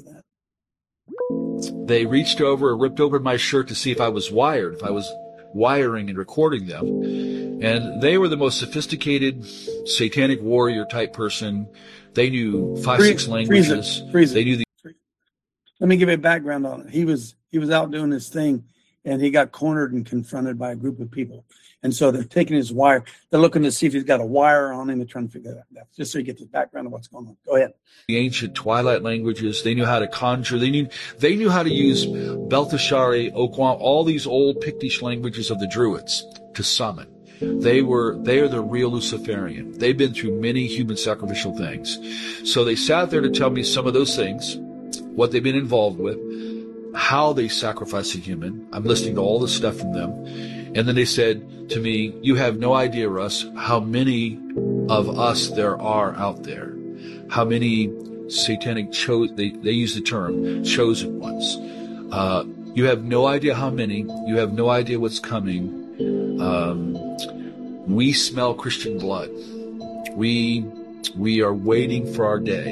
that. They reached over and ripped open my shirt to see if I was wired, if I was wiring and recording them. And they were the most sophisticated satanic warrior type person. They knew five, Freeze, six languages. Freeze it, freeze it. They knew the Let me give you a background on it. He was he was out doing his thing, and he got cornered and confronted by a group of people. And so they're taking his wire. They're looking to see if he's got a wire on him and trying to figure that out. Just so you get the background of what's going on. Go ahead. the ancient Twilight languages. They knew how to conjure. They knew they knew how to use Belteshazzar, Okwam, all these old Pictish languages of the Druids to summon. They were they are the real Luciferian. They've been through many human sacrificial things. So they sat there to tell me some of those things, what they've been involved with, how they sacrifice a human. I'm listening to all this stuff from them. And then they said to me, you have no idea, Russ, how many of us there are out there. How many satanic cho- they, they use the term chosen ones. Uh, you have no idea how many. You have no idea what's coming. Um, we smell Christian blood. We we are waiting for our day.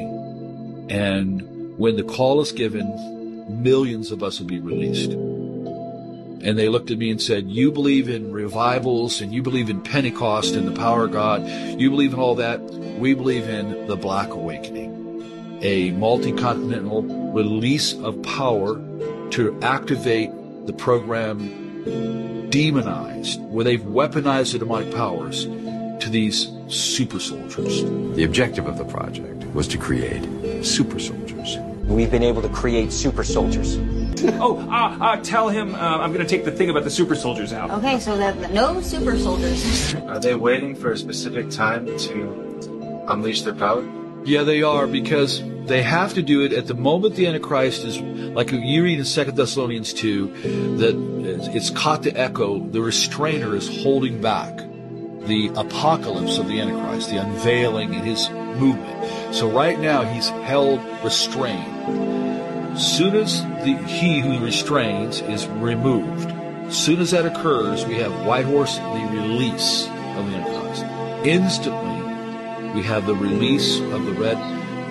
And when the call is given, millions of us will be released. And they looked at me and said, you believe in revivals and you believe in Pentecost and the power of God. You believe in all that. We believe in the Black Awakening, a multi-continental release of power to activate the program Demonized, where they've weaponized the demonic powers to these super soldiers. The objective of the project was to create super soldiers. We've been able to create super soldiers. oh, uh, uh, tell him uh, I'm going to take the thing about the super soldiers out. Okay, so that no super soldiers. Are they waiting for a specific time to unleash their power? Yeah, they are, because they have to do it at the moment the Antichrist is, like you read in Second Thessalonians two, that it's caught the echo, the restrainer is holding back the apocalypse of the Antichrist, the unveiling in his movement. So right now he's held restrained. Soon as the, he who restrains is removed, soon as that occurs, we have White Horse, the release of the Antichrist. Instantly, we have the release of the red,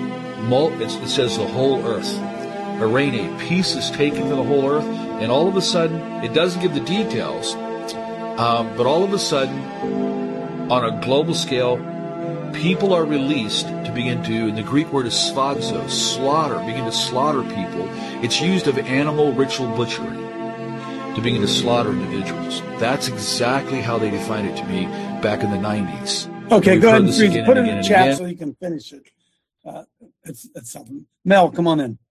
it says the whole earth. Arene, peace is taken to the whole earth, and all of a sudden, it doesn't give the details, um, but all of a sudden, on a global scale, people are released to begin to, and the Greek word is sphadzo, slaughter, begin to slaughter people. It's used of animal ritual butchery to begin to slaughter individuals. That's exactly how they defined it to me back in the nineties. Okay, We've go ahead heard and this freeze. again Put and it in again the and chat again. so you can finish it. Uh, it's, it's something. Mel, come on in.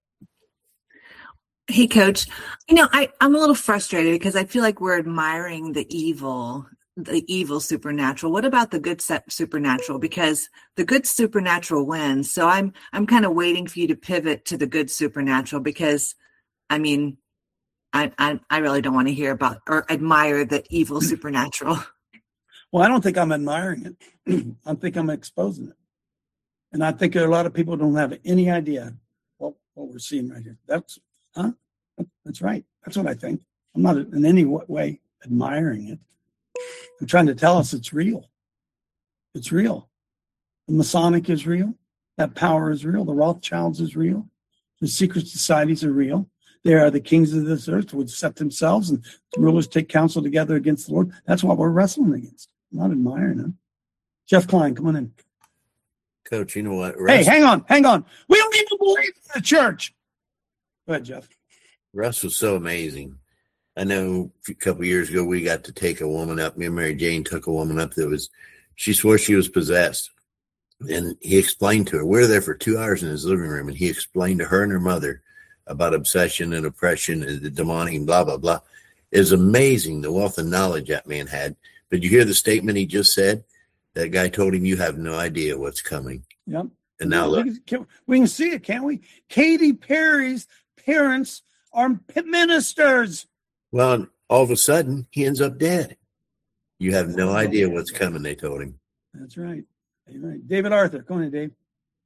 Hey, Coach. You know, I, I'm a little frustrated because I feel like we're admiring the evil, the evil supernatural. What about the good se- supernatural? Because the good supernatural wins. So I'm I'm kind of waiting for you to pivot to the good supernatural because, I mean, I I, I really don't want to hear about or admire the evil supernatural. Well, I don't think I'm admiring it. I think I'm exposing it. And I think there are a lot of people who don't have any idea what, what we're seeing right here. That's, huh? That's right. That's what I think. I'm not in any way admiring it. I'm trying to tell us it's real. It's real. The Masonic is real. That power is real. The Rothschilds is real. The secret societies are real. They are the kings of this earth who would set themselves and the rulers take counsel together against the Lord. That's what we're wrestling against. I'm not admiring them. Jeff Klein, come on in. Coach, you know what? Russ, hey, hang on, hang on. We don't even believe in the church. Go ahead, Jeff. Russ was so amazing. I know a couple of years ago we got to take a woman up. Me and Mary Jane took a woman up that was, she swore she was possessed. And he explained to her, we were there for two hours in his living room, and he explained to her and her mother about obsession and oppression and the demonic and blah, blah, blah. It was amazing the wealth of knowledge that man had. Did you hear the statement he just said? That guy told him, you have no idea what's coming. Yep. And now look. We can, we can see it, can't we? Katy Perry's parents are ministers. Well, all of a sudden, he ends up dead. You have no idea what's coming, they told him. That's right. That's right. David Arthur. Go ahead, Dave.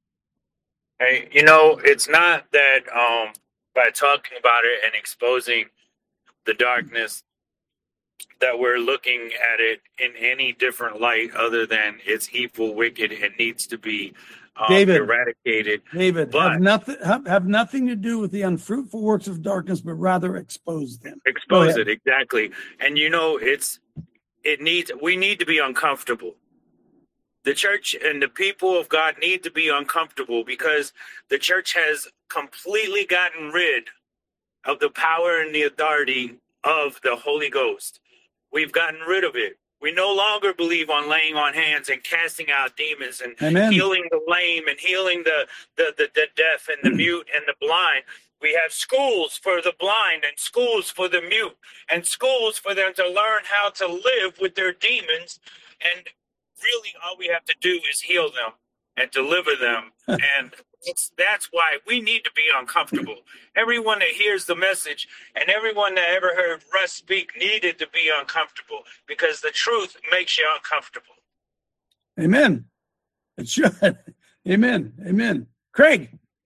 Hey, you know, it's not that um, by talking about it and exposing the darkness that we're looking at it in any different light other than it's evil, wicked, and needs to be um, David, eradicated. David, but have nothing have, have nothing to do with the unfruitful works of darkness, but rather expose them. Expose it, exactly. And you know, it's it needs we need to be uncomfortable. The church and the people of God need to be uncomfortable because the church has completely gotten rid of the power and the authority of the Holy Ghost. We've gotten rid of it. We no longer believe on laying on hands and casting out demons and Amen. healing the lame and healing the, the, the, the deaf and the mute and the blind. We have schools for the blind and schools for the mute and schools for them to learn how to live with their demons. And really all we have to do is heal them and deliver them. And it's, that's why we need to be uncomfortable. Everyone that hears the message and everyone that ever heard Russ speak needed to be uncomfortable because the truth makes you uncomfortable. Amen. It should. Amen. Amen. Craig.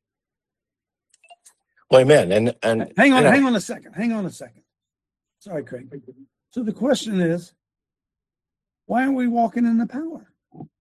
Well, amen. And and hang on, you know, hang on a second. Hang on a second. Sorry, Craig. So the question is, why aren't we walking in the power?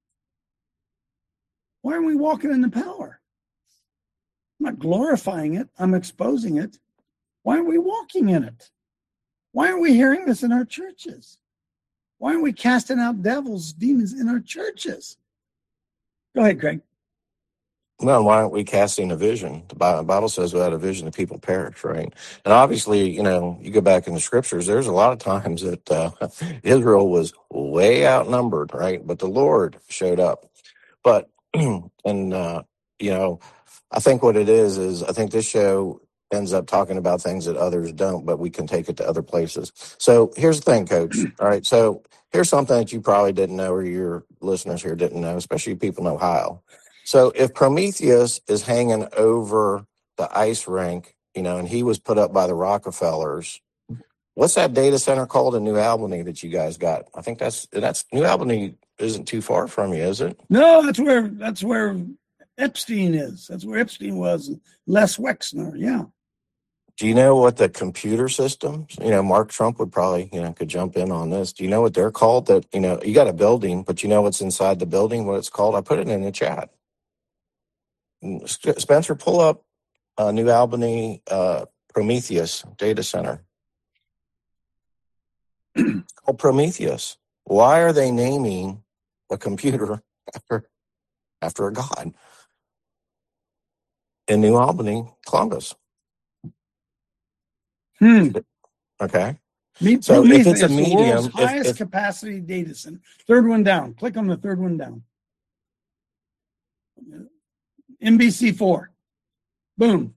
Why aren't we walking in the power? I'm not glorifying it. I'm exposing it. Why aren't we walking in it? Why aren't we hearing this in our churches? Why aren't we casting out devils, demons in our churches? Go ahead, Craig. Well, why aren't we casting a vision? The Bi- Bible says without a vision, the people perish, right? And obviously, you know, you go back in the scriptures, there's a lot of times that uh, Israel was way outnumbered, right? But the Lord showed up. But, and, uh, you know, I think what it is, is I think this show ends up talking about things that others don't, but we can take it to other places. So here's the thing, Coach. All right. So here's something that you probably didn't know, or your listeners here didn't know, especially people in Ohio. So if Prometheus is hanging over the ice rink, you know, and he was put up by the Rockefellers, what's that data center called in New Albany that you guys got? I think that's, that's New Albany isn't too far from you, is it? No, that's where, that's where Epstein is. That's where Epstein was. Les Wexner. Yeah. Do you know what the computer systems, you know, Mark Trump would probably, you know, could jump in on this. Do you know what they're called? That, you know, you got a building, but you know what's inside the building, what it's called? I put it in the chat. Spencer, pull up uh, New Albany uh, Prometheus data center. Called Prometheus. Why are they naming a computer after after a god in New Albany, Columbus? Hmm. Okay. Meet So if it's a the medium, world's if, highest if capacity data center. Third one down. Click on the third one down. N B C four. Boom.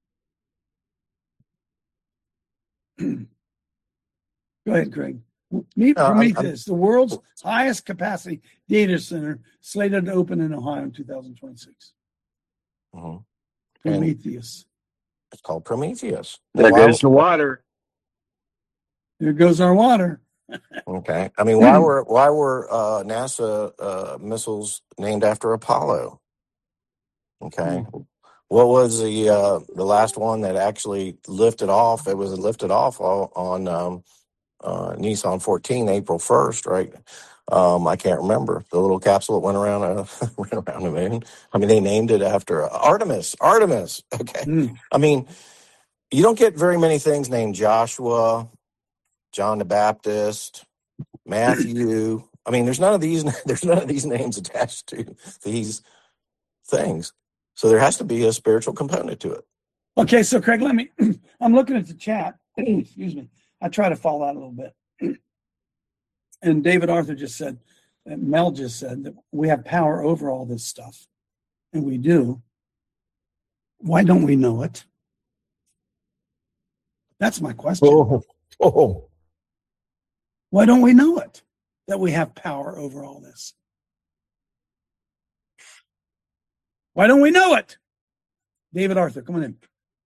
Go ahead, Craig. Meet No, I'm- Prometheus, the world's highest capacity data center, slated to open in Ohio in two thousand twenty-six. Mhm. And Prometheus. it's called Prometheus. There Why- goes the water. There goes our water. Okay. I mean, why were why were uh, NASA uh, missiles named after Apollo? Okay. What was the uh, the last one that actually lifted off? It was lifted off on, on um, uh, Nissan fourteen, April first, right? Um, I can't remember the little capsule that went around uh, went around the moon. I mean, they named it after uh, Artemis. Artemis. Okay. I mean, you don't get very many things named Joshua, John the Baptist, Matthew. I mean, there's none of these. There's none of these names attached to these things. So there has to be a spiritual component to it. Okay, so Craig, let me, I'm looking at the chat. Excuse me. I try to follow out a little bit. And David Arthur just said, and Mel just said that we have power over all this stuff. And we do. Why don't we know it? That's my question. Oh, oh. Why don't we know it? That we have power over all this. Why don't we know it? David Arthur, come on in.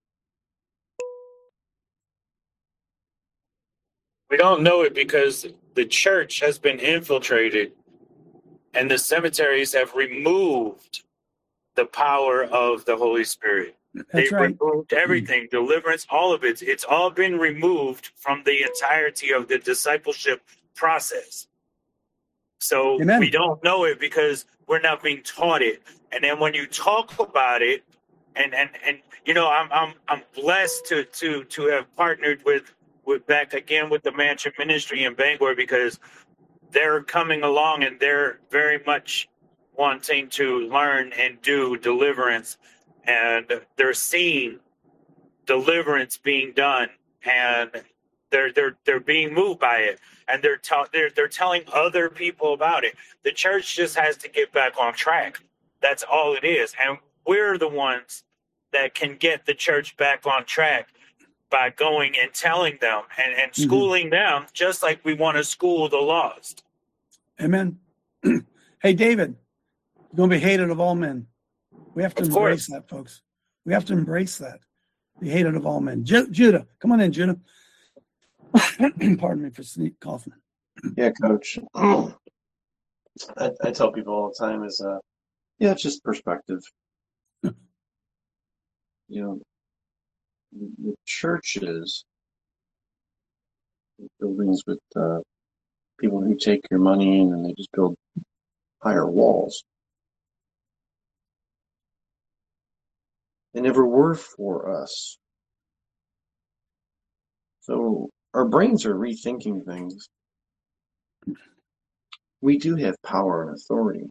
We don't know it because the church has been infiltrated and the cemeteries have removed the power of the Holy Spirit. That's They've right. removed everything, deliverance, all of it. It's all been removed from the entirety of the discipleship process. So Amen. we don't know it because we're not being taught it. And then when you talk about it, and and, and you know, I'm I'm I'm blessed to to to have partnered with with back again with the Mansion Ministry in Bangor, because they're coming along and they're very much wanting to learn and do deliverance, and they're seeing deliverance being done, and they're they're they're being moved by it, and they're ta- they're they're telling other people about it. The church just has to get back on track. That's all it is, and we're the ones that can get the church back on track by going and telling them and, and schooling mm-hmm. them, just like we want to school the lost. Amen. Hey, David, you're going to be hated of all men. We have to Of embrace course. that, folks. We have to embrace that. Be hated of all men. Ju- Judah, come on in, Judah. Pardon me for sneak coughing. Yeah, Coach. I, I tell people all the time is, uh, yeah, it's just perspective. You know, the churches, buildings with uh, people who take your money and then they just build higher walls. They never were for us. So our brains are rethinking things. We do have power and authority.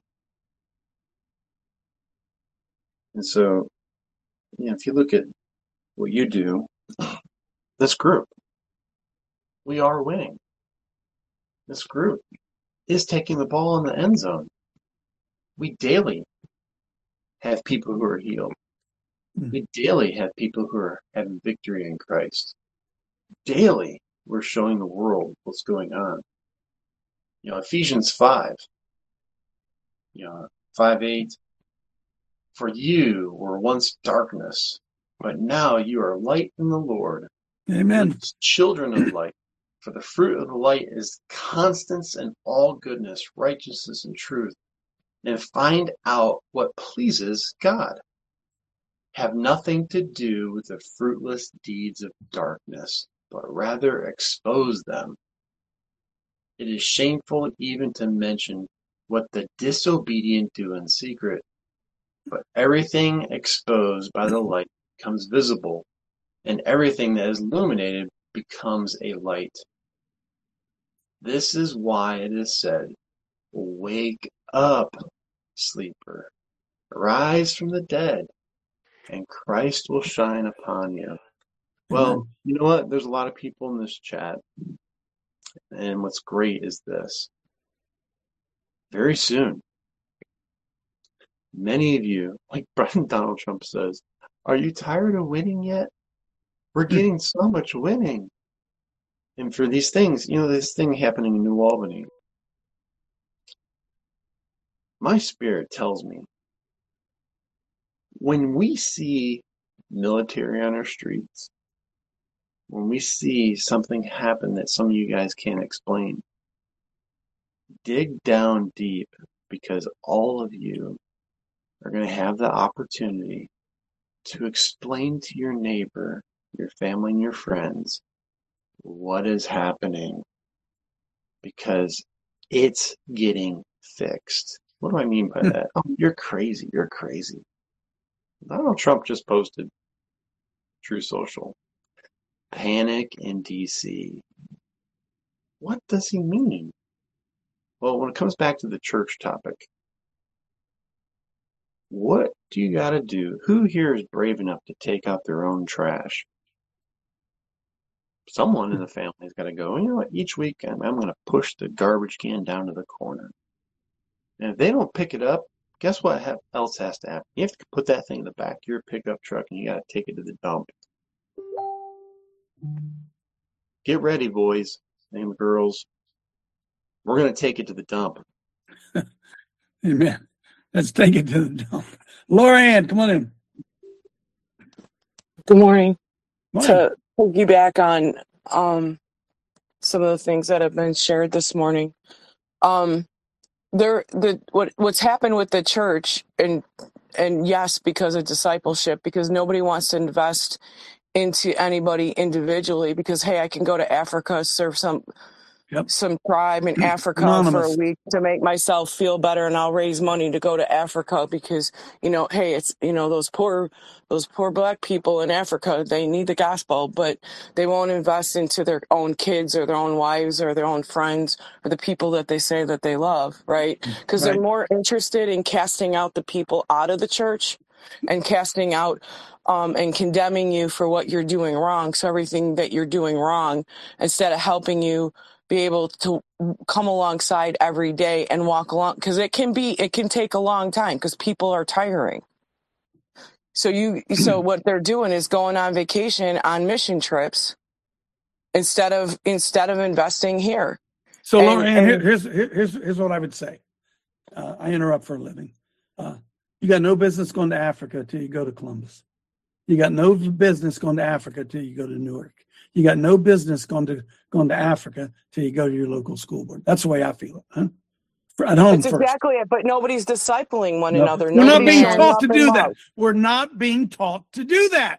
And so, you know, if you look at what you do, this group, we are winning. This group is taking the ball in the end zone. We daily have people who are healed. We daily have people who are having victory in Christ. Daily, we're showing the world what's going on. You know, Ephesians five, you know, five eight, for you were once darkness, but now you are light in the Lord. Amen. Children of light. For the fruit of the light is constance in all goodness, righteousness, and truth. And find out what pleases God. Have nothing to do with the fruitless deeds of darkness, but rather expose them. It is shameful even to mention what the disobedient do in secret, but everything exposed by the light becomes visible, and everything that is illuminated becomes a light. This is why it is said, wake up, sleeper, rise from the dead, and Christ will shine upon you. Well, you know what? There's a lot of people in this chat, and what's great is this. Very soon, many of you, like Donald Trump says, are you tired of winning yet? We're getting so much winning. And for these things, you know, this thing happening in New Albany, my spirit tells me, when we see military on our streets, when we see something happen that some of you guys can't explain, dig down deep, because all of you are going to have the opportunity to explain to your neighbor, your family, and your friends what is happening, because it's getting fixed. What do I mean by that? Oh, you're crazy. You're crazy. Donald Trump just posted True Social. Panic in D C. What does he mean? Well, when it comes back to the church topic, what do you got to do? Who here is brave enough to take out their own trash? Someone in the family's got to go, you know what, each week I'm, I'm going to push the garbage can down to the corner. And if they don't pick it up, guess what ha- else has to happen? You have to put that thing in the back of your pickup truck and you got to take it to the dump. Get ready, boys and girls. We're going to take it to the dump. Amen. Let's take it to the dump. Laura Ann, come on in. Good morning. Morning. To piggyback on um, some of the things that have been shared this morning, um, there the what what's happened with the church, and and yes, because of discipleship, because nobody wants to invest into anybody individually, because hey, I can go to Africa, serve some Yep. some tribe in Africa Anonymous. for a week to make myself feel better, and I'll raise money to go to Africa because, you know, hey, it's, you know, those poor those poor black people in Africa, they need the gospel, but they won't invest into their own kids or their own wives or their own friends or the people that they say that they love, right? Because right. they're more interested in casting out the people out of the church and casting out um, and condemning you for what you're doing wrong. So everything that you're doing wrong, instead of helping you be able to come alongside every day and walk along, because it can be, it can take a long time because people are tiring. So you, so what they're doing is going on vacation on mission trips instead of, instead of investing here. So and, Laura, and and, here's, here's, here's what I would say. Uh, I interrupt for a living. Uh, you got no business going to Africa till you go to Columbus. You got no business going to Africa till you go to Newark. You got no business going to going to Africa till you go to your local school board. That's the way I feel it. Huh? For, at home That's first. exactly it. But nobody's discipling one no. another. We're Nobody's not being taught to do love. that. We're not being taught to do that.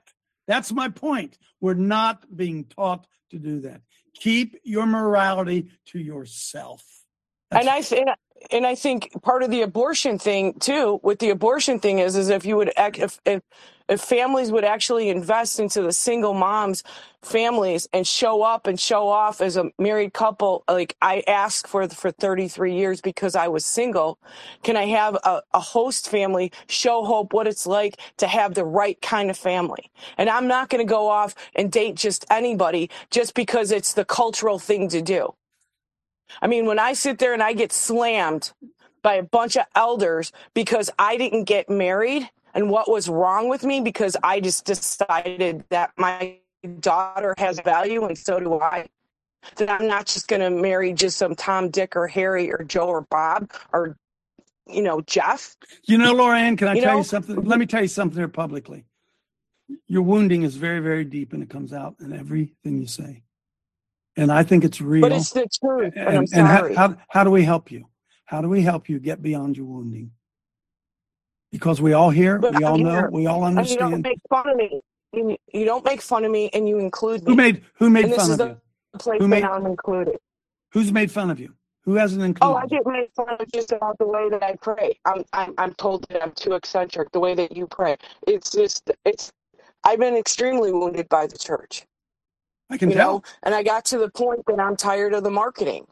That's my point. We're not being taught to do that. Keep your morality to yourself. That's And I th- and I- and I think part of the abortion thing too, with the abortion thing is, is if you would, ac- if, if if families would actually invest into the single moms, families, and show up and show off as a married couple. Like I asked for for thirty-three years because I was single. Can I have a, a host family show Hope what it's like to have the right kind of family? And I'm not going to go off and date just anybody just because it's the cultural thing to do. I mean, when I sit there and I get slammed by a bunch of elders because I didn't get married and what was wrong with me because I just decided that my daughter has value and so do I, then I'm not just going to marry just some Tom, Dick, or Harry, or Joe, or Bob, or, you know, Jeff. You know, Laura Ann, can I You tell know? you something? Let me tell you something here publicly. Your wounding is very, very deep, and it comes out in everything you say. And I think it's real. But it's the truth, and, I'm And, and how, sorry. how, how do we help you? How do we help you get beyond your wounding? Because we all hear, But we all I'm know, here, we all and you don't understand. make fun of me. You, you don't make fun of me, and you include me. Who made who made and this fun is of the you? place Who made- that I'm included. Who's made fun of you? Who hasn't Oh, included? I get made fun of just about the way that I pray. I'm, I'm, I'm told that I'm too eccentric. The way that you pray, it's just, it's. I've been extremely wounded by the church. I can you tell. know, and I got to the point that I'm tired of the marketing,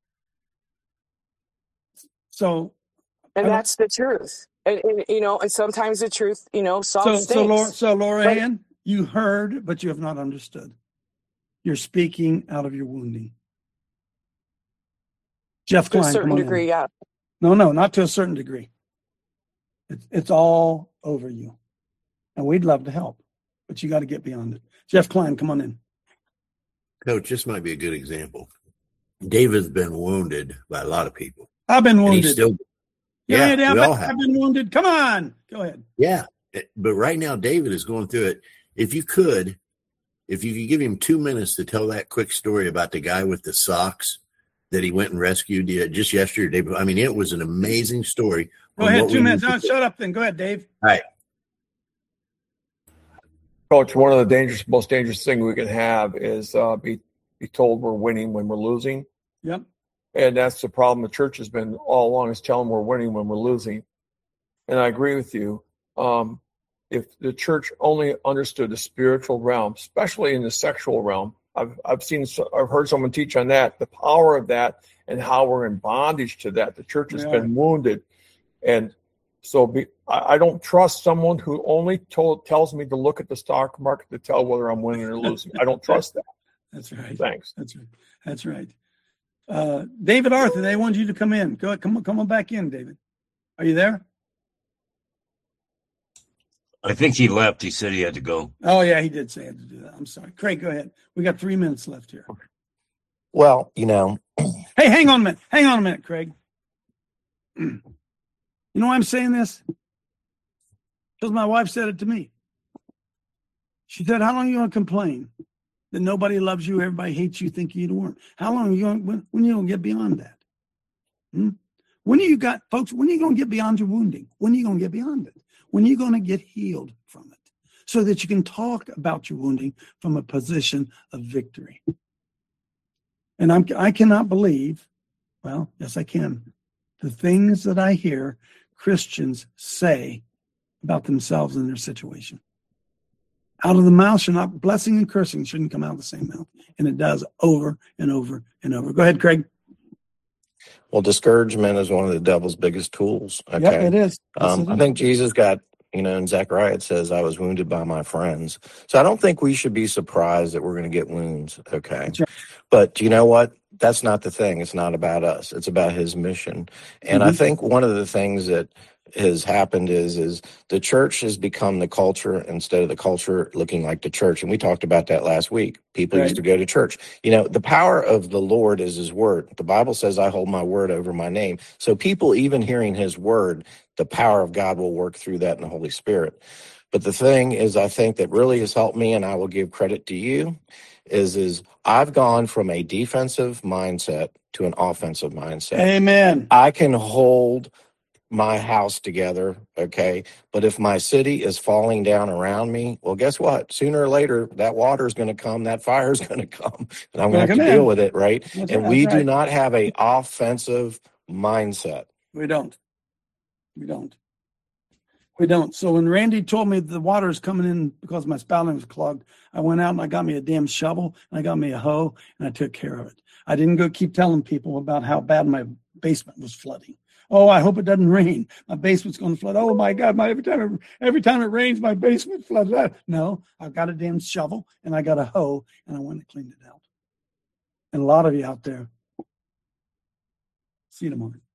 So, and I don't- that's the truth. And, and you know, and sometimes the truth, you know, so, salt so Laura, stinks. so Laura But- Ann, you heard, but you have not understood. You're speaking out of your wounding. Jeff to a Klein, certain come on in. degree, yeah. No, no, not to a certain degree. It's it's all over you, and we'd love to help, but you got to get beyond it. Jeff Klein, come on in. Coach, this might be a good example. David's been wounded by a lot of people. I've been And wounded. he's still, yeah, yeah, yeah, we I've, all been, have. I've been wounded. Come on, go ahead. Yeah. But right now, David is going through it. If you could, if you could give him two minutes to tell that quick story about the guy with the socks that he went and rescued uh, just yesterday. I mean, it was an amazing story. Go on ahead, what two we minutes. need to No, do. shut up then. Go ahead, Dave. All right. Coach, one of the dangerous, most dangerous thing we can have is uh, be be told we're winning when we're losing, Yep. and that's the problem. The church has been all along is telling we're winning when we're losing, and I agree with you. Um, if the church only understood the spiritual realm, especially in the sexual realm, I've I've seen, I've heard someone teach on that, the power of that, and how we're in bondage to that. The church has We been wounded, and so be, I, I don't trust someone who only told, tells me to look at the stock market to tell whether I'm winning or losing. I don't trust that. That's right. Thanks. That's right. That's right. Uh, David Arthur, they want you to come in. Go ahead, come on, come on back in, David. Are you there? I think he left. He said he had to go. Oh yeah, he did say he had to do that. I'm sorry. Craig, go ahead. We got three minutes left here. Well, you know, Hey, hang on a minute. Hang on a minute, Craig. You know why I'm saying this? Because my wife said it to me. She said, how long are you going to complain that nobody loves you, everybody hates you, think you don't? How long are you going, when, when are you going to get beyond that? Hmm? When are you got, folks, when are you going to get beyond your wounding? When are you going to get beyond it? When are you going to get healed from it so that you can talk about your wounding from a position of victory? And I'm, I cannot believe, well, yes, I can, the things that I hear Christians say about themselves and their situation. Out of the mouth should not, blessing and cursing shouldn't come out of the same mouth. And it does over and over and over. Go ahead, Craig. well, discouragement is one of the devil's biggest tools. Okay. Yep, it is. Yes, Um, it I is. think Jesus got, you know, in Zechariah it says, I was wounded by my friends. So I don't think we should be surprised that we're going to get wounds. Okay. But you know what? That's not the thing. It's not about us. It's about his mission. And I Mhm. think one of the things that has happened is is the church has become the culture instead of the culture looking like the church. And we talked about that last week. People Right. used to go to church. You know, the power of the Lord is his word. The Bible says, I hold my word over my name. So people even hearing his word, the power of God will work through that in the Holy Spirit. But the thing is, I think that really has helped me, and I will give credit to you, is is I've gone from a defensive mindset to an offensive mindset. Amen. I can hold my house together, okay? But if my city is falling down around me, well, guess what? Sooner or later, that water is going to come, that fire is going to come, and I'm going to have to deal with it, right? That's and right, we that's do right. not have a offensive mindset. We don't. We don't. We don't. So when Randy told me the water is coming in because my spouting was clogged, I went out and I got me a damn shovel and I got me a hoe and I took care of it. I didn't go keep telling people about how bad my basement was flooding. Oh, I hope it doesn't rain. My basement's going to flood. Oh my God! My every time it, every time it rains, my basement floods. No, I've got a damn shovel and I got a hoe and I went and cleaned it out. And a lot of you out there, see you tomorrow.